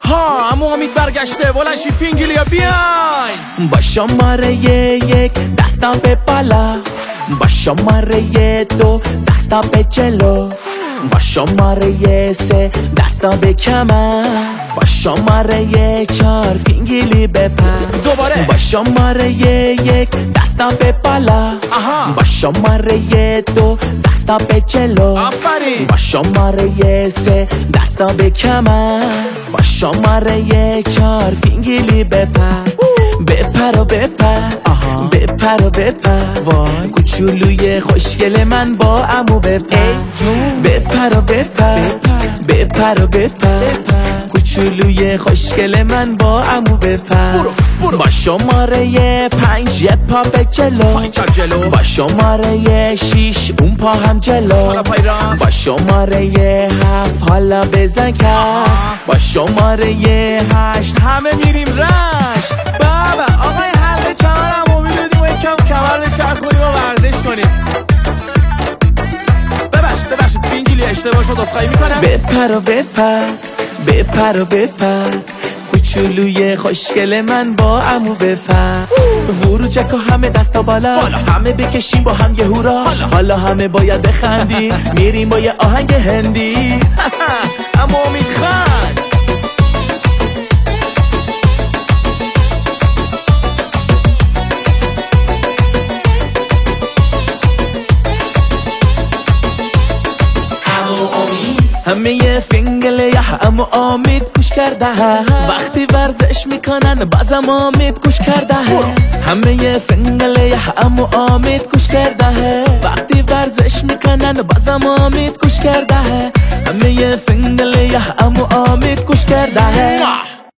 ها امو امید برگشته، بلند شی فینگلیا بیاین. با شماره یک دستم به بالا، با شماره دو دستم به جلو، با شماره سه دستم به کمر، با شماره چار فینگلی بپر. دوباره با شماره یک دستم به بالا، با شماره دو دستم به جلو، آفرین. با شماره سه دستم به کمر، با شماره چار فینگلی بپر. بپر و بپر، بپر و بپر، وای کوچولوی خوشگل من با عمو بپر. بپر و بپر، بپر و بپر، کوچولوی خوشگل من با عمو بپر. با شماره 5 یه پا به جلو، با شماره 6 اون پا هم جلو، با شماره 7 حالا بزن کف، با شماره 8 همه میریم رشت. بابا آقای حلقه کمرمو میدودیم و یکم کمر به شرط کنیم و ورزش کنیم. ببخشید فینگلی اشتباه شد، عذرخواهی میکنم. بپر و بپر، بپر و بپر، کوچولوی خوشگل من با عمو بپر. ورو چکا همه دستا بالا، همه بکشیم با هم یه هورا، حالا همه باید بخندی، میریم با یه آهنگ هندی. امو امید خان همه فینگله یا امو امید گوش کرده، وقتی ورزش میکنن بازم امید گوش کرده. همه فینگله یا امو امید گوش کرده، وقتی ورزش میکنن بازم امید گوش کرده. همه فینگله یا امو امید گوش کرده.